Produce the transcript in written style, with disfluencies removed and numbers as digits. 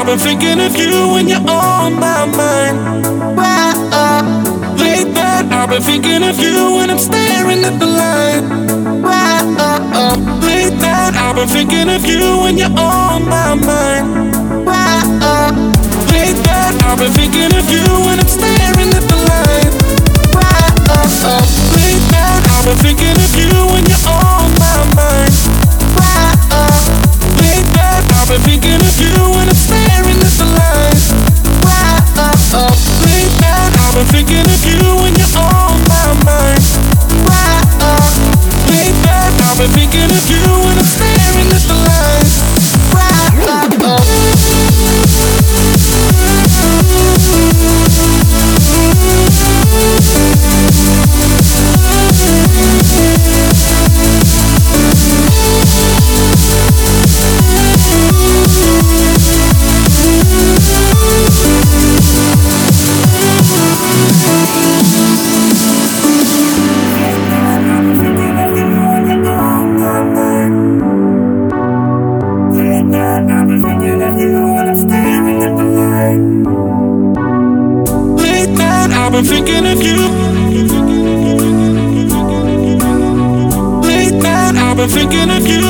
been thinking of you when you're on my mind. Late night, I've been thinking of you when I'm staring at the light. Late night, I've been thinking of you when you're on my mind. Late night, I've been thinking of you when I'm staring at the light. Late night, I've been thinking of you when you're on my mind. Late night, I've been thinking of you when I'm staring at the light. Late night, I've been thinking of you when you're on my mind. Late night, I've been thinking of you when I'm staring at the light. I've been thinking of you. Late night, I've been thinking of you.